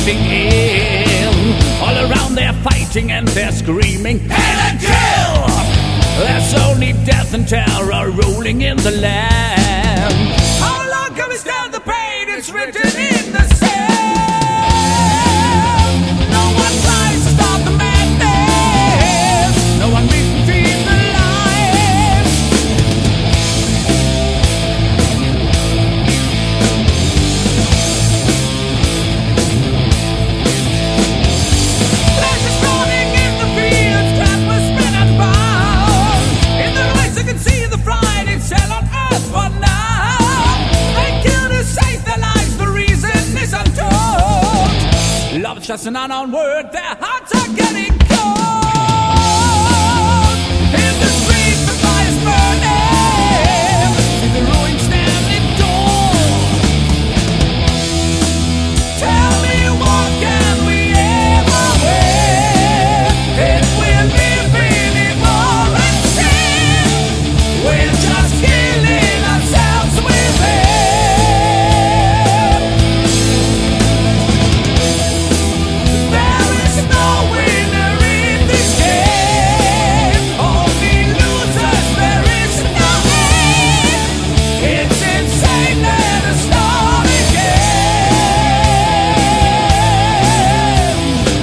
closing in. All around they're fighting and they're screaming, "Hail and kill!" There's only death and terror rolling in the land. How long can we stand the pain? It's written in the sand. No one tries to stop the madness. No one reads between the lines. Flash is running in the fields that were spin and bound. In the lights you can see the fright, it's hell on earth for now. They kill to save their lives, the reason is untold. Love's just an unknown word, their hearts are getting cold. In the streets the fire's burning, see the ruins standing tall. Tell me what can we ever win if we're living in war and sin? We're just killing ourselves within. There is no winner in this game, only losers, there is no end. It's insane, let us start again.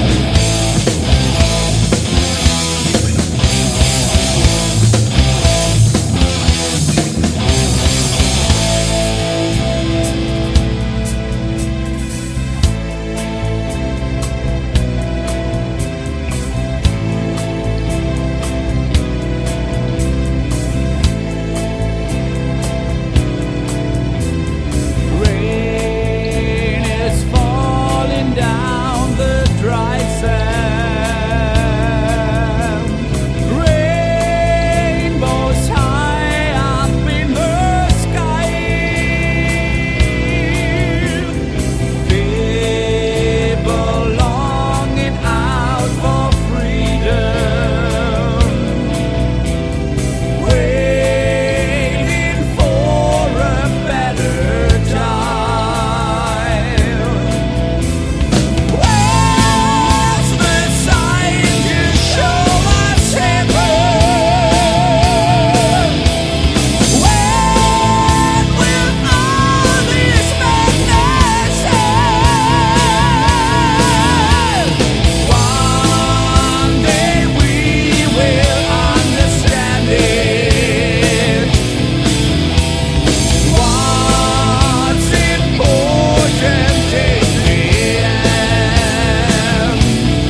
Rain is falling down the dry sand. Rainbows high up in the sky. People longing out for freedom, waiting for a better time. Where's the sign to show us heaven? When will all this madness end? One day we will understand it. What's important in the end?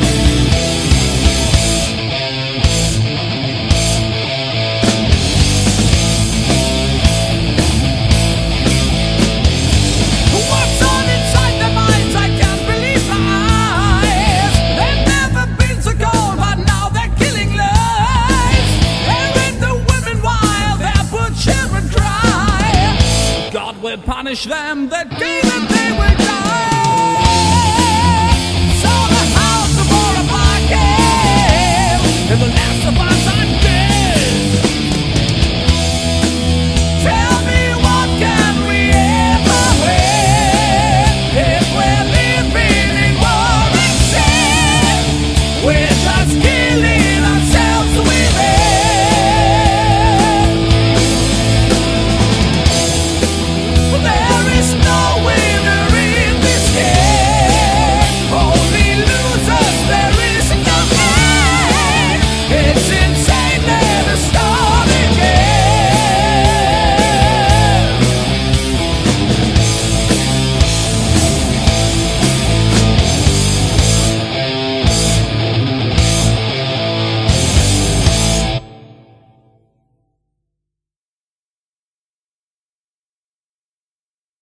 What's on inside their minds? I can't believe my eyes. They've never been so cold, but now they're killing lives. They rape the women while their poor children cry. God will punish them the day that they will die.